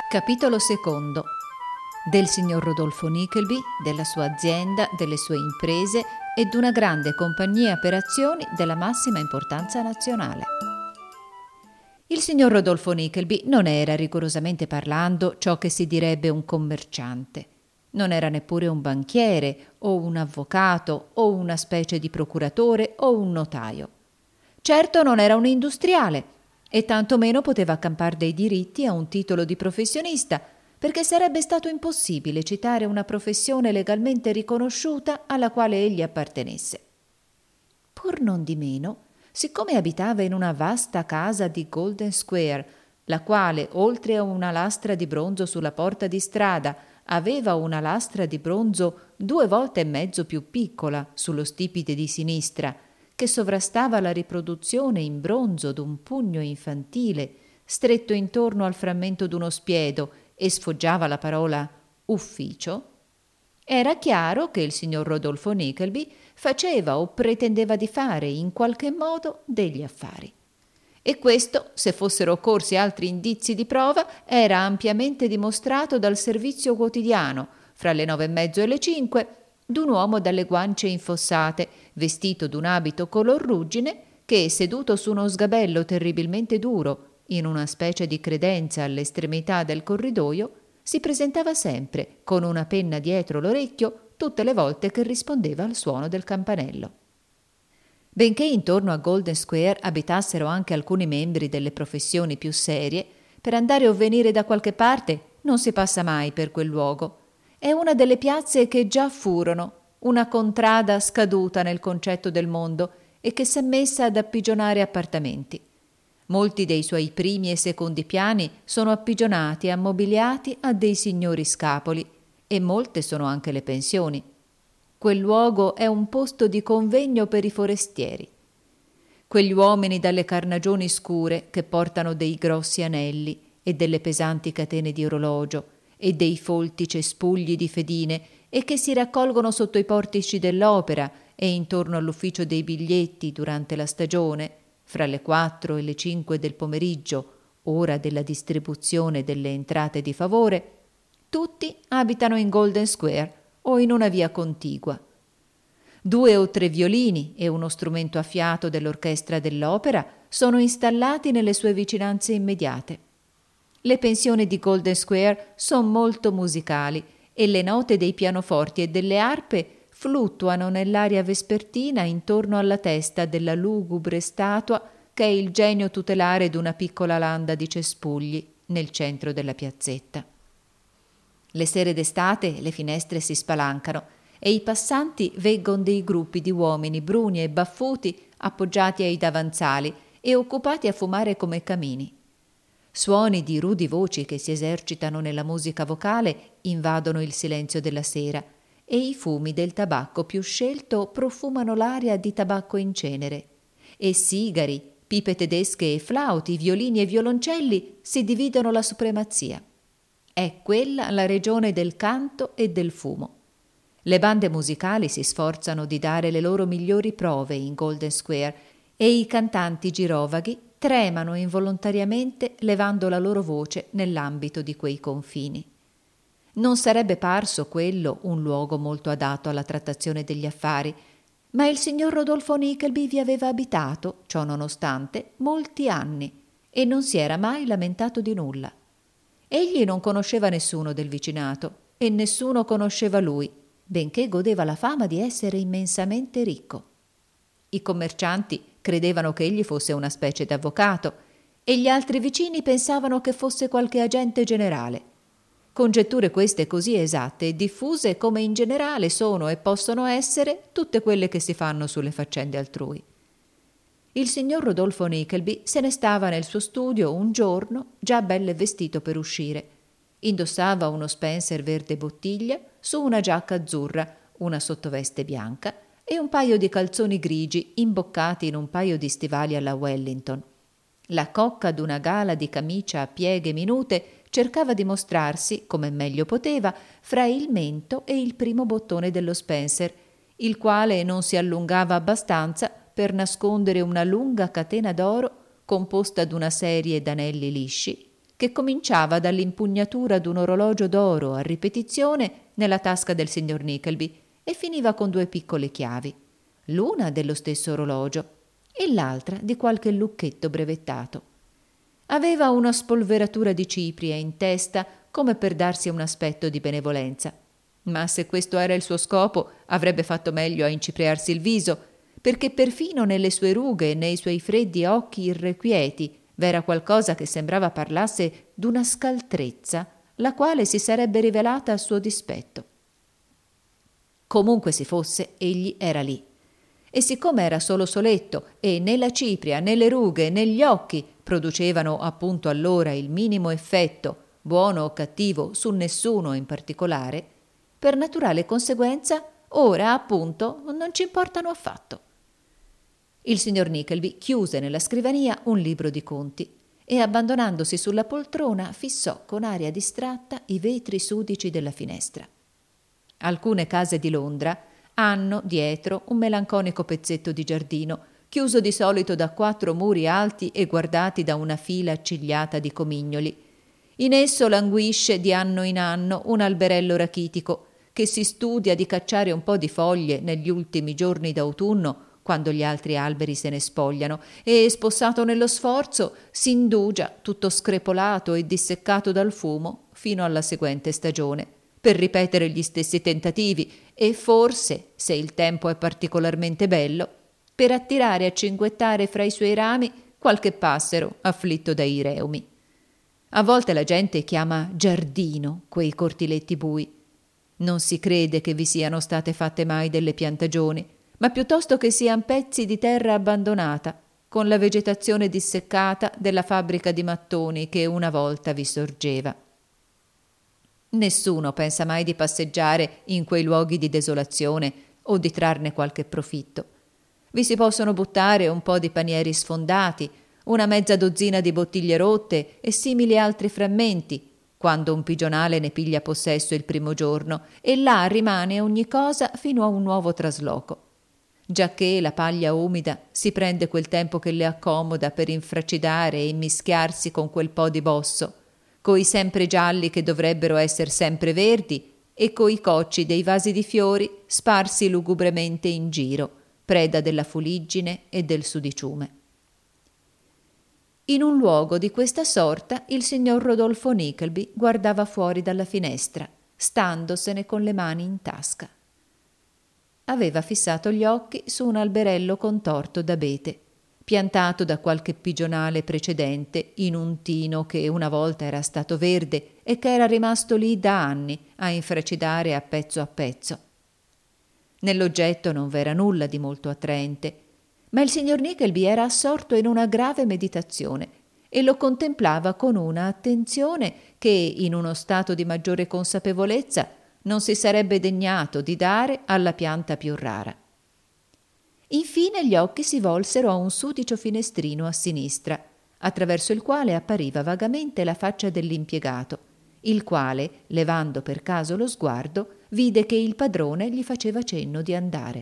Capitolo secondo. Del signor Rodolfo Nickleby, della sua azienda, delle sue imprese e d'una grande compagnia per azioni della massima importanza nazionale. Il signor Rodolfo Nickleby non era, rigorosamente parlando, ciò che si direbbe un commerciante. Non era neppure un banchiere o un avvocato o una specie di procuratore o un notaio. Certo non era un industriale e tantomeno poteva accampar dei diritti a un titolo di professionista, perché sarebbe stato impossibile citare una professione legalmente riconosciuta alla quale egli appartenesse. Pur non di meno, siccome abitava in una vasta casa di Golden Square, la quale, oltre a una lastra di bronzo sulla porta di strada, aveva una lastra di bronzo 2 volte e mezzo più piccola sullo stipite di sinistra, che sovrastava la riproduzione in bronzo d'un pugno infantile, stretto intorno al frammento d'uno spiedo e sfoggiava la parola ufficio, era chiaro che il signor Rodolfo Nickleby faceva o pretendeva di fare in qualche modo degli affari. E questo, se fossero occorsi altri indizi di prova, era ampiamente dimostrato dal servizio quotidiano, fra le 9:30 e le 5, d'un uomo dalle guance infossate, vestito d'un abito color ruggine, che, seduto su uno sgabello terribilmente duro, in una specie di credenza all'estremità del corridoio, si presentava sempre, con una penna dietro l'orecchio, tutte le volte che rispondeva al suono del campanello. Benché intorno a Golden Square abitassero anche alcuni membri delle professioni più serie, per andare o venire da qualche parte non si passa mai per quel luogo. È una delle piazze che già furono, una contrada scaduta nel concetto del mondo e che s'è messa ad appigionare appartamenti. Molti dei suoi primi e secondi piani sono appigionati e ammobiliati a dei signori scapoli e molte sono anche le pensioni. Quel luogo è un posto di convegno per i forestieri. Quegli uomini dalle carnagioni scure che portano dei grossi anelli e delle pesanti catene di orologio e dei folti cespugli di fedine e che si raccolgono sotto i portici dell'opera e intorno all'ufficio dei biglietti durante la stagione, fra le 4 e le 5 del pomeriggio, ora della distribuzione delle entrate di favore, tutti abitano in Golden Square o in una via contigua. 2 o 3 violini e uno strumento a fiato dell'orchestra dell'opera sono installati nelle sue vicinanze immediate. Le pensioni di Golden Square sono molto musicali e le note dei pianoforti e delle arpe fluttuano nell'aria vespertina intorno alla testa della lugubre statua che è il genio tutelare d'una piccola landa di cespugli nel centro della piazzetta. Le sere d'estate le finestre si spalancano e i passanti veggono dei gruppi di uomini bruni e baffuti appoggiati ai davanzali e occupati a fumare come camini. Suoni di rudi voci che si esercitano nella musica vocale invadono il silenzio della sera e i fumi del tabacco più scelto profumano l'aria di tabacco in cenere e sigari, pipe tedesche e flauti, violini e violoncelli si dividono la supremazia. È quella la regione del canto e del fumo. Le bande musicali si sforzano di dare le loro migliori prove in Golden Square e i cantanti girovaghi tremano involontariamente levando la loro voce nell'ambito di quei confini. Non sarebbe parso quello un luogo molto adatto alla trattazione degli affari, ma il signor Rodolfo Nickleby vi aveva abitato, ciò nonostante, molti anni e non si era mai lamentato di nulla. Egli non conosceva nessuno del vicinato e nessuno conosceva lui, benché godeva la fama di essere immensamente ricco. I commercianti credevano che egli fosse una specie d'avvocato e gli altri vicini pensavano che fosse qualche agente generale. Congetture queste così esatte e diffuse come in generale sono e possono essere tutte quelle che si fanno sulle faccende altrui. Il signor Rodolfo Nickleby se ne stava nel suo studio un giorno già belle vestito per uscire. Indossava uno Spencer verde bottiglia su una giacca azzurra, una sottoveste bianca e un paio di calzoni grigi imboccati in un paio di stivali alla Wellington. La cocca d'una gala di camicia a pieghe minute cercava di mostrarsi, come meglio poteva, fra il mento e il primo bottone dello Spencer, il quale non si allungava abbastanza per nascondere una lunga catena d'oro composta d'una serie d'anelli lisci, che cominciava dall'impugnatura d'un orologio d'oro a ripetizione nella tasca del signor Nickleby e finiva con 2 piccole chiavi, l'una dello stesso orologio e l'altra di qualche lucchetto brevettato. Aveva una spolveratura di cipria in testa come per darsi un aspetto di benevolenza, ma se questo era il suo scopo avrebbe fatto meglio a incipriarsi il viso, perché perfino nelle sue rughe e nei suoi freddi occhi irrequieti v'era qualcosa che sembrava parlasse d'una scaltrezza, la quale si sarebbe rivelata a suo dispetto. Comunque si fosse, egli era lì. E siccome era solo soletto e né la cipria, né le rughe, né gli occhi producevano appunto allora il minimo effetto, buono o cattivo, su nessuno in particolare, per naturale conseguenza ora appunto non ci importano affatto. Il signor Nickleby chiuse nella scrivania un libro di conti e, abbandonandosi sulla poltrona, fissò con aria distratta i vetri sudici della finestra. Alcune case di Londra hanno dietro un melanconico pezzetto di giardino, chiuso di solito da 4 muri alti e guardati da una fila accigliata di comignoli. In esso languisce di anno in anno un alberello rachitico che si studia di cacciare un po' di foglie negli ultimi giorni d'autunno, quando gli altri alberi se ne spogliano, e, spossato nello sforzo, si indugia, tutto screpolato e disseccato dal fumo, fino alla seguente stagione, per ripetere gli stessi tentativi e forse, se il tempo è particolarmente bello, per attirare a cinguettare fra i suoi rami qualche passero afflitto dai reumi. A volte la gente chiama giardino quei cortiletti bui. Non si crede che vi siano state fatte mai delle piantagioni, ma piuttosto che sian pezzi di terra abbandonata, con la vegetazione disseccata della fabbrica di mattoni che una volta vi sorgeva. Nessuno pensa mai di passeggiare in quei luoghi di desolazione o di trarne qualche profitto. Vi si possono buttare un po' di panieri sfondati, una mezza dozzina di bottiglie rotte e simili altri frammenti, quando un pigionale ne piglia possesso il primo giorno, e là rimane ogni cosa fino a un nuovo trasloco. Giacché la paglia umida si prende quel tempo che le accomoda per infracidare e immischiarsi con quel po' di bosso, coi sempre gialli che dovrebbero essere sempre verdi e coi cocci dei vasi di fiori sparsi lugubremente in giro, preda della fuliggine e del sudiciume. In un luogo di questa sorta il signor Rodolfo Nickleby guardava fuori dalla finestra, standosene con le mani in tasca. Aveva fissato gli occhi su un alberello contorto d'abete, piantato da qualche pigionale precedente in un tino che una volta era stato verde e che era rimasto lì da anni a infracidare a pezzo. Nell'oggetto non v'era nulla di molto attraente, ma il signor Nickleby era assorto in una grave meditazione e lo contemplava con una attenzione che, in uno stato di maggiore consapevolezza, non si sarebbe degnato di dare alla pianta più rara. Infine gli occhi si volsero a un sudicio finestrino a sinistra, attraverso il quale appariva vagamente la faccia dell'impiegato, il quale, levando per caso lo sguardo, vide che il padrone gli faceva cenno di andare.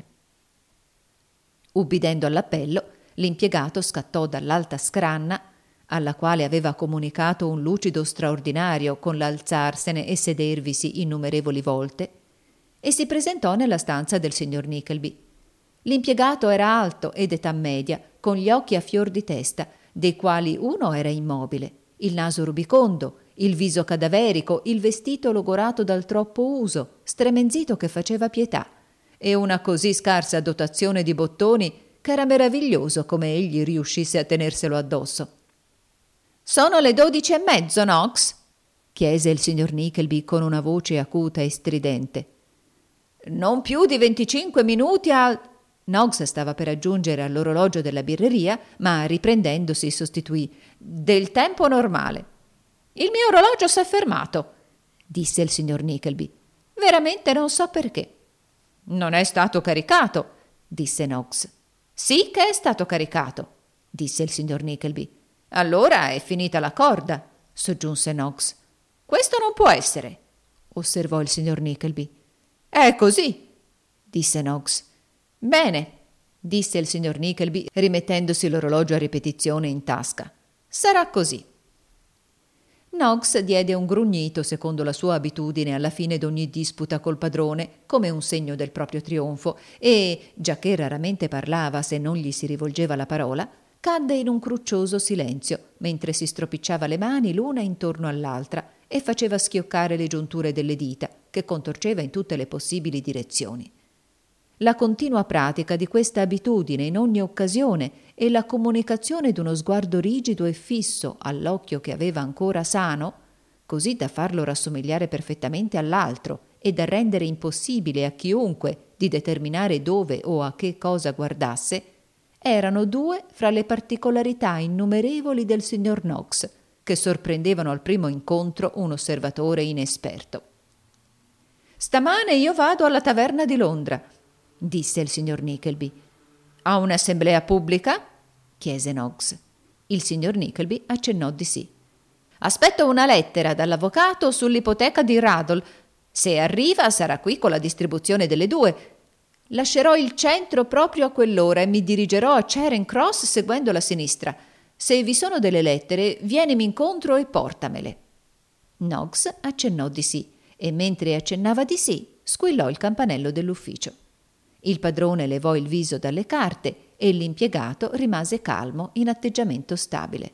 Ubbidendo all'appello, l'impiegato scattò dall'alta scranna, alla quale aveva comunicato un lucido straordinario con l'alzarsene e sedervisi innumerevoli volte, e si presentò nella stanza del signor Nickleby. L'impiegato era alto ed età media, con gli occhi a fior di testa, dei quali uno era immobile, il naso rubicondo, il viso cadaverico, il vestito logorato dal troppo uso, stremenzito che faceva pietà, e una così scarsa dotazione di bottoni che era meraviglioso come egli riuscisse a tenerselo addosso. «Sono le 12:30, Knox?» chiese il signor Nickleby con una voce acuta e stridente. «Non più di 25 minuti al...» Knox stava per aggiungere all'orologio della birreria, ma riprendendosi sostituì. «Del tempo normale». «Il mio orologio s'è fermato», disse il signor Nickleby. «Veramente non so perché». «Non è stato caricato», disse Knox. «Sì che è stato caricato», disse il signor Nickleby. «Allora è finita la corda», soggiunse Knox. «Questo non può essere», osservò il signor Nickleby. «È così», disse Knox. «Bene», disse il signor Nickleby, rimettendosi l'orologio a ripetizione in tasca. «Sarà così». Noggs diede un grugnito secondo la sua abitudine alla fine d'ogni disputa col padrone, come un segno del proprio trionfo, e, giacché raramente parlava se non gli si rivolgeva la parola, cadde in un cruccioso silenzio, mentre si stropicciava le mani l'una intorno all'altra e faceva schioccare le giunture delle dita, che contorceva in tutte le possibili direzioni. La continua pratica di questa abitudine in ogni occasione e la comunicazione d'uno sguardo rigido e fisso all'occhio che aveva ancora sano, così da farlo rassomigliare perfettamente all'altro e da rendere impossibile a chiunque di determinare dove o a che cosa guardasse, erano due fra le particolarità innumerevoli del signor Noggs, che sorprendevano al primo incontro un osservatore inesperto. «Stamane io vado alla taverna di Londra», disse il signor Nickleby. «A un'assemblea pubblica?» chiese Noggs. Il signor Nickleby accennò di sì. «Aspetto una lettera dall'avvocato sull'ipoteca di Radle. Se arriva sarà qui con la distribuzione delle 2. Lascerò il centro proprio a quell'ora e mi dirigerò a Charing Cross seguendo la sinistra. Se vi sono delle lettere, vienimi incontro e portamele». Noggs accennò di sì e mentre accennava di sì squillò il campanello dell'ufficio. Il padrone levò il viso dalle carte e l'impiegato rimase calmo in atteggiamento stabile.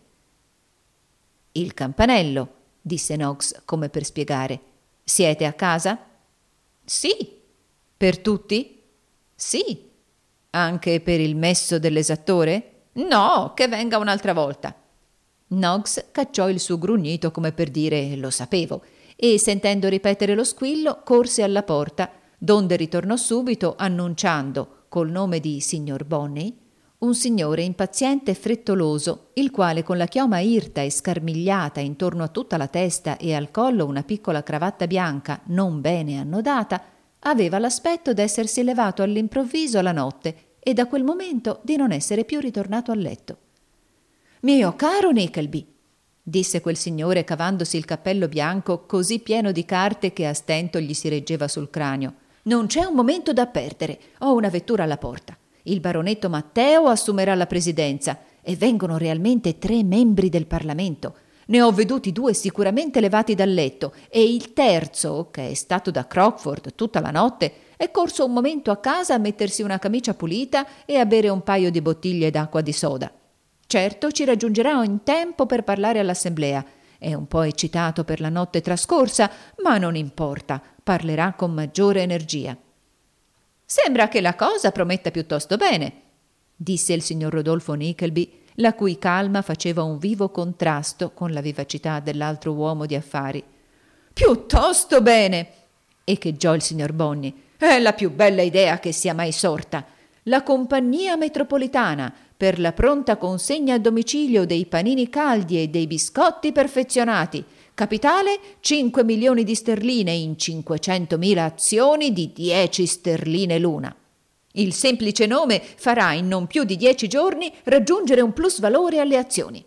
«Il campanello», disse Noggs come per spiegare. «Siete a casa?» «Sì». «Per tutti?» «Sì». «Anche per il messo dell'esattore?» «No, che venga un'altra volta». Noggs cacciò il suo grugnito come per dire «lo sapevo» e, sentendo ripetere lo squillo, corse alla porta, donde ritornò subito annunciando, col nome di signor Bonney, un signore impaziente e frettoloso, il quale con la chioma irta e scarmigliata intorno a tutta la testa e al collo una piccola cravatta bianca non bene annodata, aveva l'aspetto d'essersi levato all'improvviso la notte e da quel momento di non essere più ritornato a letto. «Mio caro Nickleby», disse quel signore cavandosi il cappello bianco così pieno di carte che a stento gli si reggeva sul cranio, «non c'è un momento da perdere. Ho una vettura alla porta. Il baronetto Matteo assumerà la presidenza e vengono realmente 3 membri del Parlamento. Ne ho veduti 2 sicuramente levati dal letto e il terzo, che è stato da Crockford tutta la notte, è corso un momento a casa a mettersi una camicia pulita e a bere un paio di bottiglie d'acqua di soda. Certo ci raggiungerà in tempo per parlare all'assemblea. È un po' eccitato per la notte trascorsa, ma non importa, parlerà con maggiore energia». «Sembra che la cosa prometta piuttosto bene», disse il signor Rodolfo Nickleby, la cui calma faceva un vivo contrasto con la vivacità dell'altro uomo di affari. «Piuttosto bene!» echeggiò il signor Bonney. «È la più bella idea che sia mai sorta. La compagnia metropolitana per la pronta consegna a domicilio dei panini caldi e dei biscotti perfezionati. Capitale 5 milioni di sterline in 500.000 azioni di 10 sterline l'una. Il semplice nome farà in non più di 10 giorni raggiungere un plusvalore alle azioni».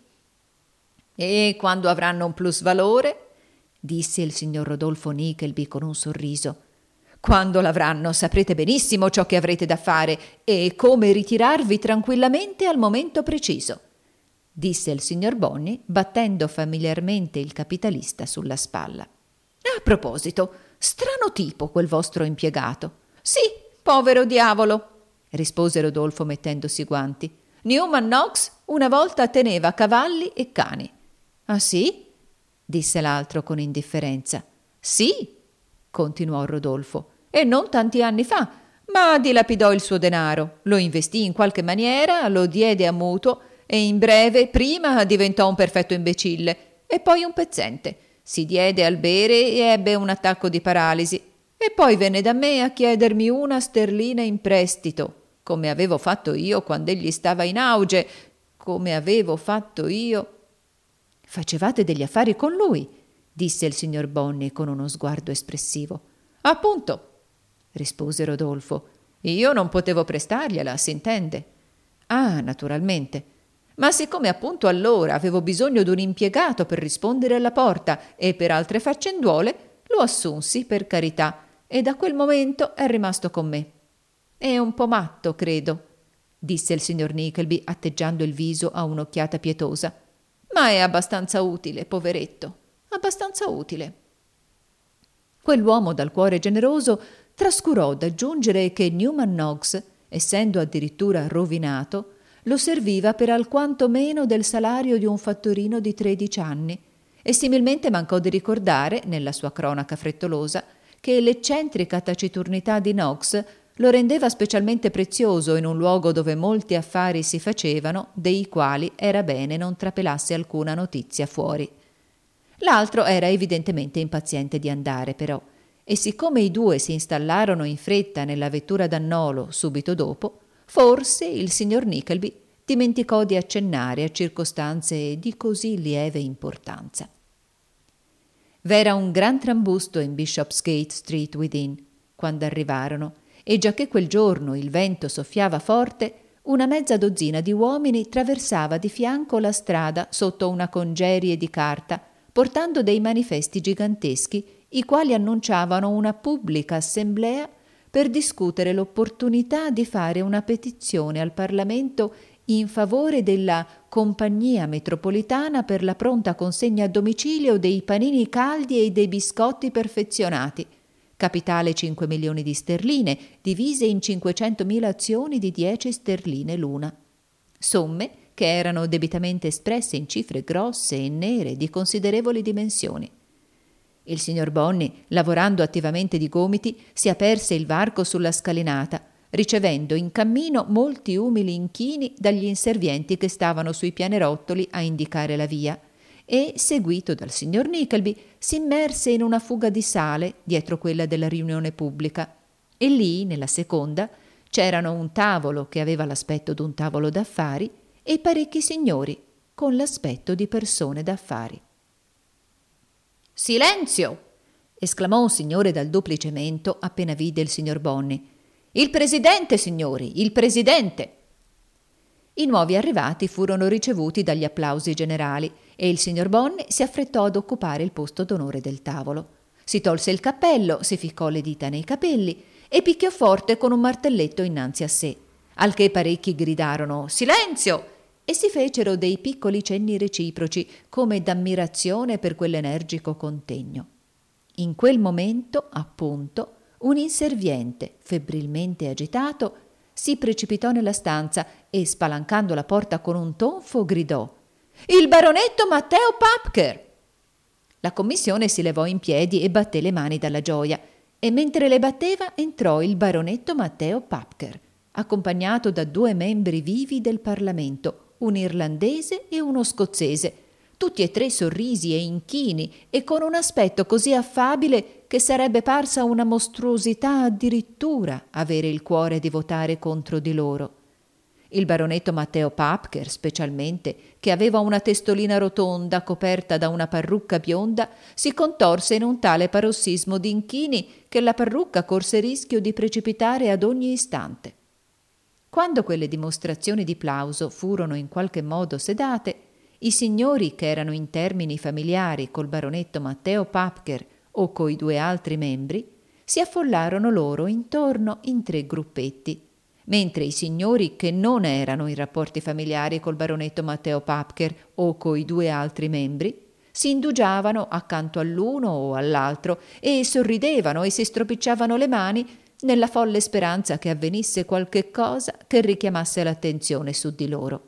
«E quando avranno un plusvalore?» disse il signor Rodolfo Nickleby con un sorriso. «Quando l'avranno saprete benissimo ciò che avrete da fare e come ritirarvi tranquillamente al momento preciso», disse il signor Bonney battendo familiarmente il capitalista sulla spalla. «A proposito, strano tipo quel vostro impiegato». «Sì, povero diavolo», rispose Rodolfo mettendosi i guanti. «Newman Noggs una volta teneva cavalli e cani». «Ah sì?» disse l'altro con indifferenza. «Sì», continuò Rodolfo, «e non tanti anni fa, ma dilapidò il suo denaro, lo investì in qualche maniera, lo diede a mutuo e in breve prima diventò un perfetto imbecille e poi un pezzente. Si diede al bere e ebbe un attacco di paralisi e poi venne da me a chiedermi 1 sterlina in prestito, come avevo fatto io quando egli stava in auge, come avevo fatto io». «Facevate degli affari con lui?» disse il signor Bonney con uno sguardo espressivo. «Appunto», rispose Rodolfo. «Io non potevo prestargliela, s'intende». «Ah, naturalmente. Ma siccome appunto allora avevo bisogno d'un impiegato per rispondere alla porta e per altre faccenduole, lo assunsi, per carità, e da quel momento è rimasto con me». «È un po' matto, credo», disse il signor Nickleby atteggiando il viso a un'occhiata pietosa. «Ma è abbastanza utile, poveretto». abbastanza utile. Quell'uomo dal cuore generoso trascurò d'aggiungere che Newman Knox, essendo addirittura rovinato, lo serviva per alquanto meno del salario di un fattorino di 13 anni, e similmente mancò di ricordare, nella sua cronaca frettolosa, che l'eccentrica taciturnità di Knox lo rendeva specialmente prezioso in un luogo dove molti affari si facevano, dei quali era bene non trapelasse alcuna notizia fuori. L'altro era evidentemente impaziente di andare, però, e siccome i due si installarono in fretta nella vettura d'Annolo subito dopo, forse il signor Nickleby dimenticò di accennare a circostanze di così lieve importanza. V'era un gran trambusto in Bishopsgate Street Within, quando arrivarono, e giacché quel giorno il vento soffiava forte, una mezza dozzina di uomini traversava di fianco la strada sotto una congerie di carta, portando dei manifesti giganteschi, i quali annunciavano una pubblica assemblea per discutere l'opportunità di fare una petizione al Parlamento in favore della Compagnia Metropolitana per la pronta consegna a domicilio dei panini caldi e dei biscotti perfezionati, capitale 5 milioni di sterline, divise in 500.000 azioni di 10 sterline l'una. Somme che erano debitamente espresse in cifre grosse e nere di considerevoli dimensioni. Il signor Bonney, lavorando attivamente di gomiti, si aperse il varco sulla scalinata, ricevendo in cammino molti umili inchini dagli inservienti che stavano sui pianerottoli a indicare la via, e, seguito dal signor Nickleby, si immerse in una fuga di sale dietro quella della riunione pubblica, e lì, nella seconda, c'erano un tavolo che aveva l'aspetto d'un tavolo d'affari e parecchi signori con l'aspetto di persone d'affari. «Silenzio!» esclamò un signore dal duplice mento appena vide il signor Bonney. «Il presidente, signori, il presidente!» I nuovi arrivati furono ricevuti dagli applausi generali e il signor Bonney si affrettò ad occupare il posto d'onore del tavolo. Si tolse il cappello, si ficcò le dita nei capelli e picchiò forte con un martelletto innanzi a sé, al che parecchi gridarono «Silenzio!» e si fecero dei piccoli cenni reciproci come d'ammirazione per quell'energico contegno. In quel momento, appunto, un inserviente, febbrilmente agitato, si precipitò nella stanza e, spalancando la porta con un tonfo, gridò «Il baronetto Matteo Papker!» La commissione si levò in piedi e batté le mani dalla gioia, e mentre le batteva entrò il baronetto Matteo Papker, accompagnato da 2 membri vivi del Parlamento, un irlandese e uno scozzese, tutti e 3 sorrisi e inchini e con un aspetto così affabile che sarebbe parsa una mostruosità addirittura avere il cuore di votare contro di loro. Il baronetto Matteo Papker, specialmente, che aveva una testolina rotonda coperta da una parrucca bionda, si contorse in un tale parossismo di inchini che la parrucca corse rischio di precipitare ad ogni istante. Quando quelle dimostrazioni di plauso furono in qualche modo sedate, i signori che erano in termini familiari col baronetto Matteo Papker o coi 2 altri membri si affollarono loro intorno in 3 gruppetti, mentre i signori che non erano in rapporti familiari col baronetto Matteo Papker o coi 2 altri membri si indugiavano accanto all'uno o all'altro e sorridevano e si stropicciavano le mani nella folle speranza che avvenisse qualche cosa che richiamasse l'attenzione su di loro.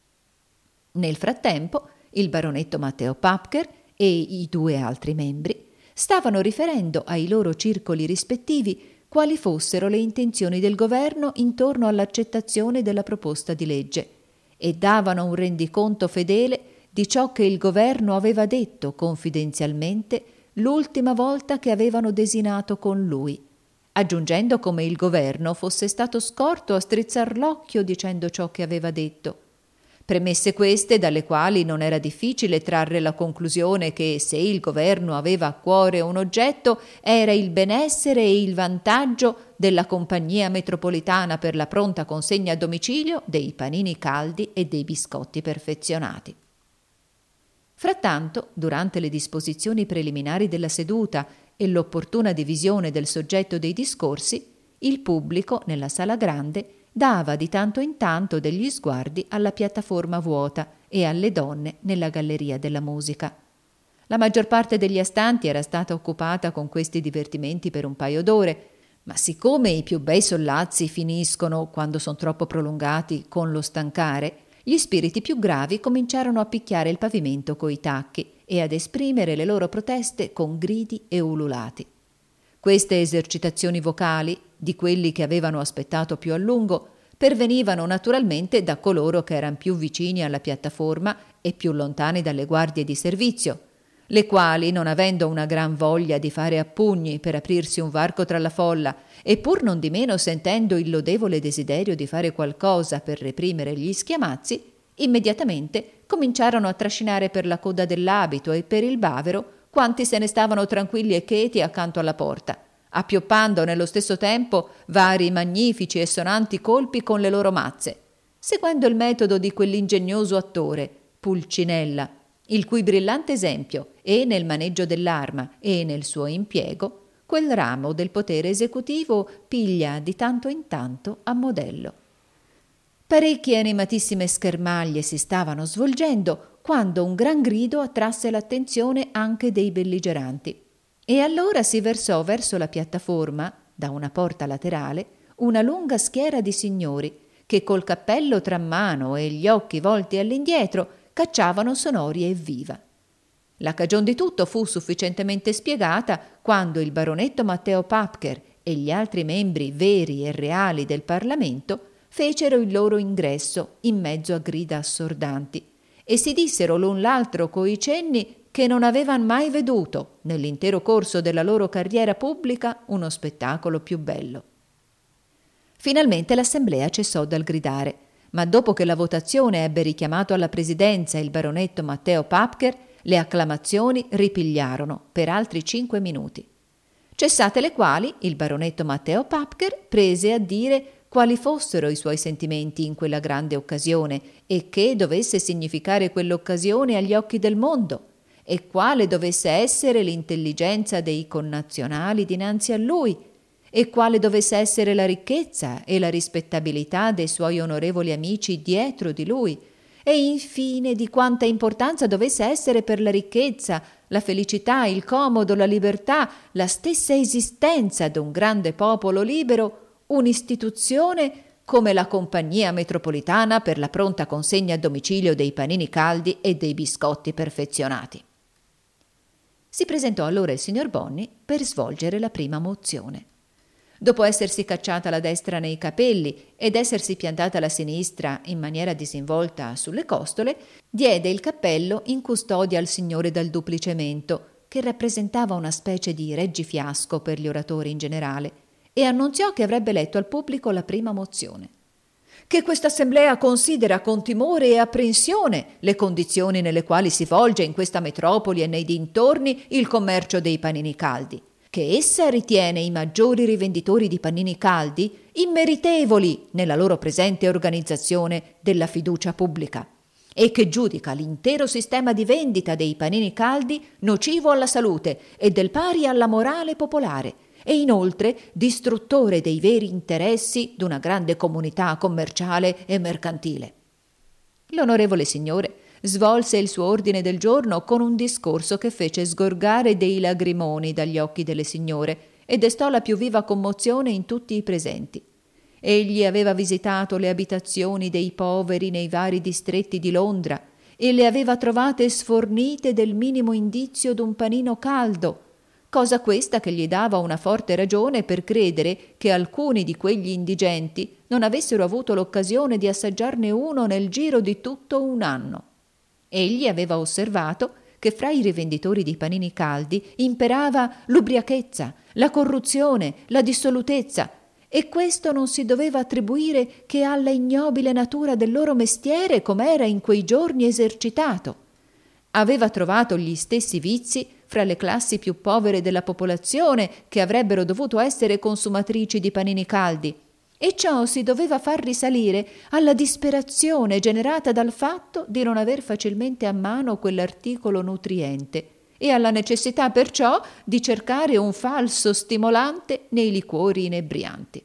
Nel frattempo, il baronetto Matteo Papker e i 2 altri membri stavano riferendo ai loro circoli rispettivi quali fossero le intenzioni del governo intorno all'accettazione della proposta di legge e davano un rendiconto fedele di ciò che il governo aveva detto confidenzialmente l'ultima volta che avevano desinato con lui, aggiungendo come il governo fosse stato scorto a strizzar l'occhio dicendo ciò che aveva detto. Premesse queste, dalle quali non era difficile trarre la conclusione che se il governo aveva a cuore un oggetto era il benessere e il vantaggio della Compagnia Metropolitana per la pronta consegna a domicilio dei panini caldi e dei biscotti perfezionati. Frattanto, durante le disposizioni preliminari della seduta e l'opportuna divisione del soggetto dei discorsi, il pubblico nella sala grande dava di tanto in tanto degli sguardi alla piattaforma vuota e alle donne nella galleria della musica. La maggior parte degli astanti era stata occupata con questi divertimenti per un paio d'ore, ma siccome i più bei sollazzi finiscono, quando sono troppo prolungati, con lo stancare, gli spiriti più gravi cominciarono a picchiare il pavimento coi tacchi e ad esprimere le loro proteste con gridi e ululati. Queste esercitazioni vocali, di quelli che avevano aspettato più a lungo, pervenivano naturalmente da coloro che erano più vicini alla piattaforma e più lontani dalle guardie di servizio, le quali, non avendo una gran voglia di fare a pugni per aprirsi un varco tra la folla e pur non di meno sentendo il lodevole desiderio di fare qualcosa per reprimere gli schiamazzi, immediatamente cominciarono a trascinare per la coda dell'abito e per il bavero quanti se ne stavano tranquilli e cheti accanto alla porta, appioppando nello stesso tempo vari magnifici e sonanti colpi con le loro mazze, seguendo il metodo di quell'ingegnoso attore, Pulcinella, il cui brillante esempio, e nel maneggio dell'arma e nel suo impiego, quel ramo del potere esecutivo piglia di tanto in tanto a modello. Parecchie animatissime schermaglie si stavano svolgendo quando un gran grido attrasse l'attenzione anche dei belligeranti. E allora si versò verso la piattaforma, da una porta laterale, una lunga schiera di signori che col cappello tra mano e gli occhi volti all'indietro cacciavano sonori e viva. La cagion di tutto fu sufficientemente spiegata quando il baronetto Matteo Papker e gli altri membri veri e reali del Parlamento fecero il loro ingresso in mezzo a grida assordanti e si dissero l'un l'altro coi cenni che non avevan mai veduto, nell'intero corso della loro carriera pubblica, uno spettacolo più bello. Finalmente l'assemblea cessò dal gridare, ma dopo che la votazione ebbe richiamato alla presidenza il baronetto Matteo Papker, le acclamazioni ripigliarono per altri 5 minuti. Cessate le quali, il baronetto Matteo Papker prese a dire quali fossero i suoi sentimenti in quella grande occasione e che dovesse significare quell'occasione agli occhi del mondo, e quale dovesse essere l'intelligenza dei connazionali dinanzi a lui, e quale dovesse essere la ricchezza e la rispettabilità dei suoi onorevoli amici dietro di lui, e infine di quanta importanza dovesse essere per la ricchezza, la felicità, il comodo, la libertà, la stessa esistenza d'un grande popolo libero, un'istituzione come la Compagnia Metropolitana per la pronta consegna a domicilio dei panini caldi e dei biscotti perfezionati. Si presentò allora il signor Bonni per svolgere la prima mozione. Dopo essersi cacciata la destra nei capelli ed essersi piantata la sinistra in maniera disinvolta sulle costole, diede il cappello in custodia al signore dal duplice mento, che rappresentava una specie di reggifiasco per gli oratori in generale, e annunziò che avrebbe letto al pubblico la prima mozione. Che questa assemblea considera con timore e apprensione le condizioni nelle quali si volge in questa metropoli e nei dintorni il commercio dei panini caldi, che essa ritiene i maggiori rivenditori di panini caldi immeritevoli nella loro presente organizzazione della fiducia pubblica e che giudica l'intero sistema di vendita dei panini caldi nocivo alla salute e del pari alla morale popolare e inoltre distruttore dei veri interessi d'una grande comunità commerciale e mercantile. L'onorevole signore svolse il suo ordine del giorno con un discorso che fece sgorgare dei lagrimoni dagli occhi delle signore e destò la più viva commozione in tutti i presenti. Egli aveva visitato le abitazioni dei poveri nei vari distretti di Londra e le aveva trovate sfornite del minimo indizio d'un panino caldo, cosa questa che gli dava una forte ragione per credere che alcuni di quegli indigenti non avessero avuto l'occasione di assaggiarne uno nel giro di tutto un anno. Egli aveva osservato che fra i rivenditori di panini caldi imperava l'ubriachezza, la corruzione, la dissolutezza, e questo non si doveva attribuire che alla ignobile natura del loro mestiere com'era in quei giorni esercitato. Aveva trovato gli stessi vizi fra le classi più povere della popolazione che avrebbero dovuto essere consumatrici di panini caldi, e ciò si doveva far risalire alla disperazione generata dal fatto di non aver facilmente a mano quell'articolo nutriente e alla necessità perciò di cercare un falso stimolante nei liquori inebrianti.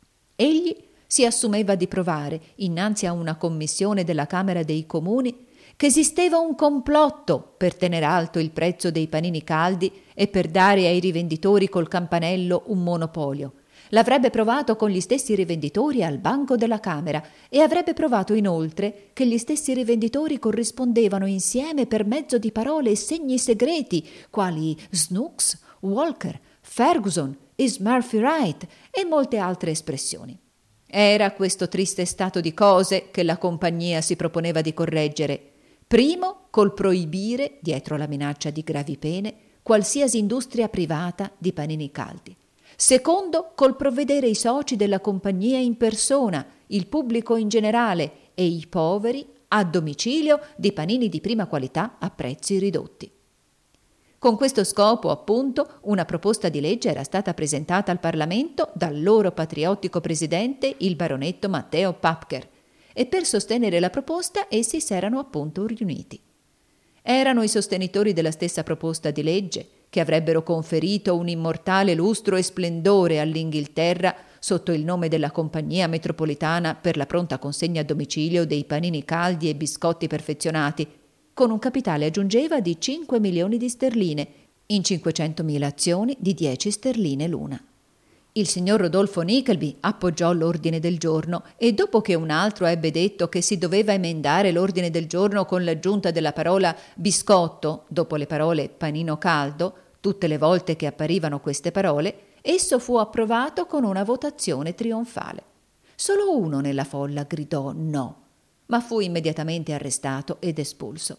Egli si assumeva di provare, innanzi a una commissione della Camera dei Comuni, che esisteva un complotto per tenere alto il prezzo dei panini caldi e per dare ai rivenditori col campanello un monopolio. L'avrebbe provato con gli stessi rivenditori al banco della Camera e avrebbe provato inoltre che gli stessi rivenditori corrispondevano insieme per mezzo di parole e segni segreti quali Snooks, Walker, Ferguson, Is Murphy Right e molte altre espressioni. Era questo triste stato di cose che la compagnia si proponeva di correggere. Primo, col proibire, dietro la minaccia di gravi pene, qualsiasi industria privata di panini caldi. Secondo, col provvedere i soci della compagnia in persona, il pubblico in generale e i poveri a domicilio di panini di prima qualità a prezzi ridotti. Con questo scopo, appunto, una proposta di legge era stata presentata al Parlamento dal loro patriottico presidente, il baronetto Matteo Papker, e per sostenere la proposta essi si erano appunto riuniti. Erano i sostenitori della stessa proposta di legge che avrebbero conferito un immortale lustro e splendore all'Inghilterra sotto il nome della Compagnia Metropolitana per la pronta consegna a domicilio dei panini caldi e biscotti perfezionati, con un capitale, aggiungeva, di 5 milioni di sterline, in 500.000 azioni di 10 sterline l'una. Il signor Rodolfo Nickleby appoggiò l'ordine del giorno e dopo che un altro ebbe detto che si doveva emendare l'ordine del giorno con l'aggiunta della parola biscotto dopo le parole panino caldo, tutte le volte che apparivano queste parole, esso fu approvato con una votazione trionfale. Solo uno nella folla gridò no, ma fu immediatamente arrestato ed espulso.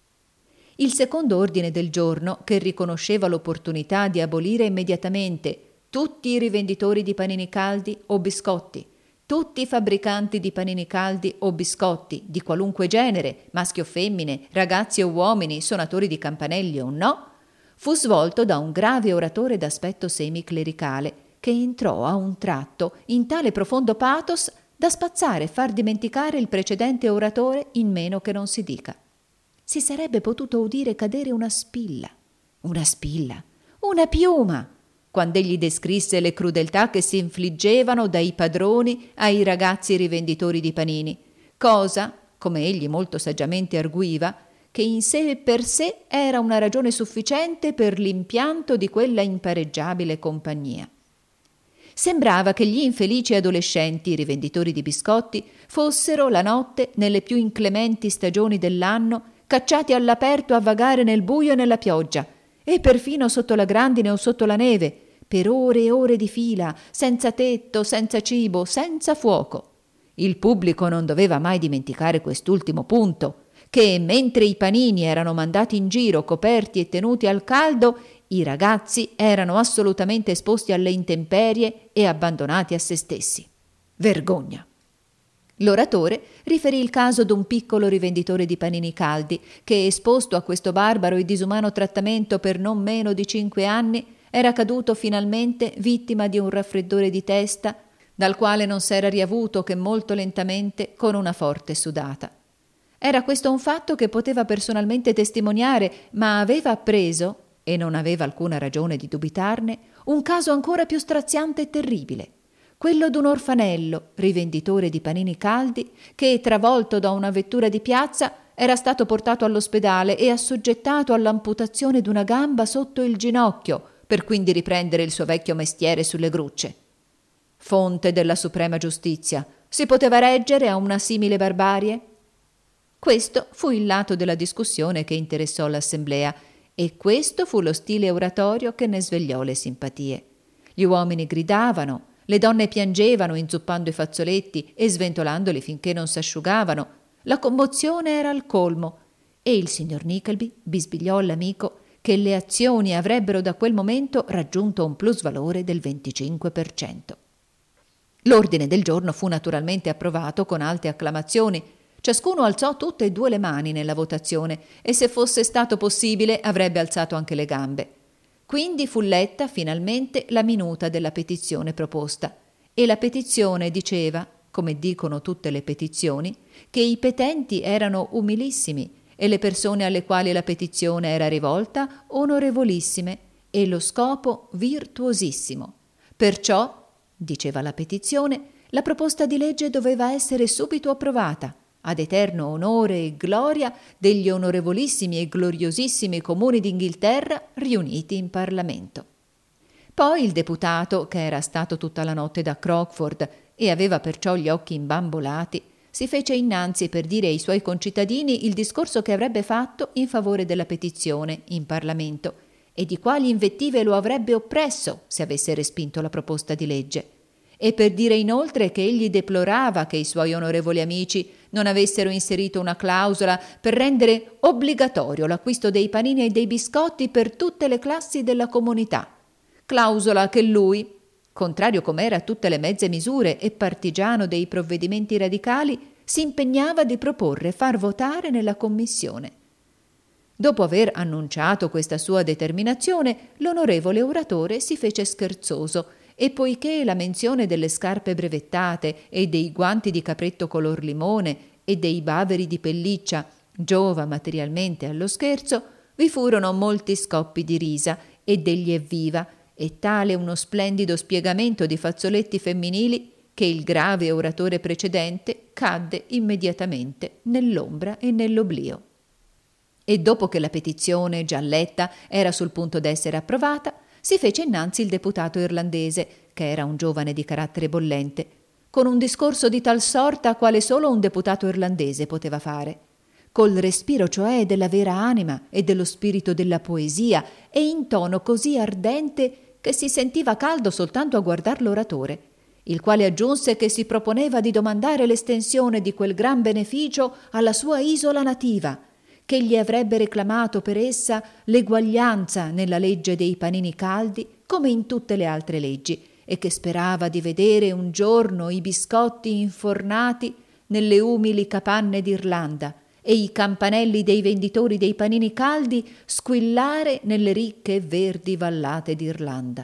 Il secondo ordine del giorno, che riconosceva l'opportunità di abolire immediatamente tutti i rivenditori di panini caldi o biscotti, tutti i fabbricanti di panini caldi o biscotti di qualunque genere, maschi o femmine, ragazzi o uomini, suonatori di campanelli o no, fu svolto da un grave oratore d'aspetto semiclericale che entrò a un tratto in tale profondo pathos da spazzare e far dimenticare il precedente oratore in meno che non si dica. Si sarebbe potuto udire cadere una piuma, quando egli descrisse le crudeltà che si infliggevano dai padroni ai ragazzi rivenditori di panini, cosa, come egli molto saggiamente arguiva, che in sé e per sé era una ragione sufficiente per l'impianto di quella impareggiabile compagnia. Sembrava che gli infelici adolescenti rivenditori di biscotti fossero la notte, nelle più inclementi stagioni dell'anno, cacciati all'aperto a vagare nel buio e nella pioggia, e perfino sotto la grandine o sotto la neve, per ore e ore di fila, senza tetto, senza cibo, senza fuoco. Il pubblico non doveva mai dimenticare quest'ultimo punto, che mentre i panini erano mandati in giro coperti e tenuti al caldo, i ragazzi erano assolutamente esposti alle intemperie e abbandonati a se stessi. Vergogna! L'oratore riferì il caso d'un piccolo rivenditore di panini caldi che, esposto a questo barbaro e disumano trattamento per non meno di 5 anni, era caduto finalmente vittima di un raffreddore di testa, dal quale non s'era riavuto che molto lentamente con una forte sudata. Era questo un fatto che poteva personalmente testimoniare, ma aveva appreso, e non aveva alcuna ragione di dubitarne, un caso ancora più straziante e terribile, quello d'un orfanello, rivenditore di panini caldi, che, travolto da una vettura di piazza, era stato portato all'ospedale e assoggettato all'amputazione d'una gamba sotto il ginocchio, per quindi riprendere il suo vecchio mestiere sulle grucce. Fonte della suprema giustizia, si poteva reggere a una simile barbarie? Questo fu il lato della discussione che interessò l'assemblea e questo fu lo stile oratorio che ne svegliò le simpatie. Gli uomini gridavano, le donne piangevano inzuppando i fazzoletti e sventolandoli finché non s'asciugavano. La commozione era al colmo e il signor Nickleby bisbigliò all'amico che le azioni avrebbero da quel momento raggiunto un plusvalore del 25%. L'ordine del giorno fu naturalmente approvato con alte acclamazioni. Ciascuno alzò tutte e 2 le mani nella votazione e, se fosse stato possibile, avrebbe alzato anche le gambe. Quindi fu letta finalmente la minuta della petizione proposta e la petizione diceva, come dicono tutte le petizioni, che i petenti erano umilissimi e le persone alle quali la petizione era rivolta onorevolissime e lo scopo virtuosissimo. Perciò, diceva la petizione, la proposta di legge doveva essere subito approvata, ad eterno onore e gloria degli onorevolissimi e gloriosissimi comuni d'Inghilterra riuniti in Parlamento. Poi il deputato, che era stato tutta la notte da Crockford e aveva perciò gli occhi imbambolati, si fece innanzi per dire ai suoi concittadini il discorso che avrebbe fatto in favore della petizione in Parlamento e di quali invettive lo avrebbe oppresso se avesse respinto la proposta di legge, e per dire inoltre che egli deplorava che i suoi onorevoli amici non avessero inserito una clausola per rendere obbligatorio l'acquisto dei panini e dei biscotti per tutte le classi della comunità, clausola che lui, contrario com'era a tutte le mezze misure e partigiano dei provvedimenti radicali, si impegnava di proporre far votare nella commissione. Dopo aver annunciato questa sua determinazione, l'onorevole oratore si fece scherzoso e poiché la menzione delle scarpe brevettate e dei guanti di capretto color limone e dei baveri di pelliccia giova materialmente allo scherzo, vi furono molti scoppi di risa e degli evviva e tale uno splendido spiegamento di fazzoletti femminili che il grave oratore precedente cadde immediatamente nell'ombra e nell'oblio. E dopo che la petizione, già letta, era sul punto d'essere approvata, si fece innanzi il deputato irlandese, che era un giovane di carattere bollente, con un discorso di tal sorta quale solo un deputato irlandese poteva fare, col respiro cioè della vera anima e dello spirito della poesia, e in tono così ardente che si sentiva caldo soltanto a guardar l'oratore, il quale aggiunse che si proponeva di domandare l'estensione di quel gran beneficio alla sua isola nativa, che gli avrebbe reclamato per essa l'eguaglianza nella legge dei panini caldi come in tutte le altre leggi, e che sperava di vedere un giorno i biscotti infornati nelle umili capanne d'Irlanda e i campanelli dei venditori dei panini caldi squillare nelle ricche e verdi vallate d'Irlanda.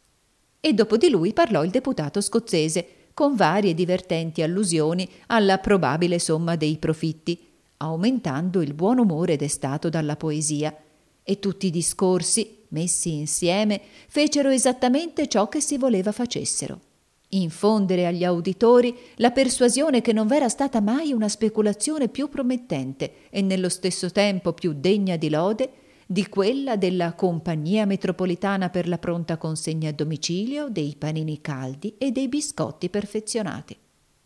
E dopo di lui parlò il deputato scozzese, con varie divertenti allusioni alla probabile somma dei profitti, aumentando il buon umore destato dalla poesia, e tutti i discorsi, messi insieme, fecero esattamente ciò che si voleva facessero: infondere agli auditori la persuasione che non v'era stata mai una speculazione più promettente e nello stesso tempo più degna di lode di quella della Compagnia Metropolitana per la pronta consegna a domicilio dei panini caldi e dei biscotti perfezionati.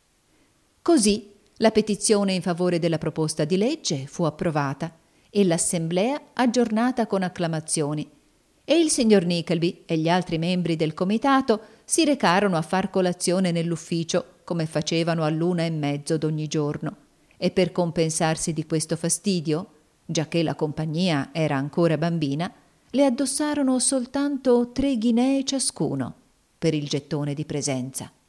Così la petizione in favore della proposta di legge fu approvata e l'assemblea aggiornata con acclamazioni, e il signor Nickleby e gli altri membri del comitato si recarono a far colazione nell'ufficio, come facevano all'1:30 d'ogni giorno, e per compensarsi di questo fastidio, giacché la compagnia era ancora bambina, le addossarono soltanto 3 ghinee ciascuno per il gettone di presenza.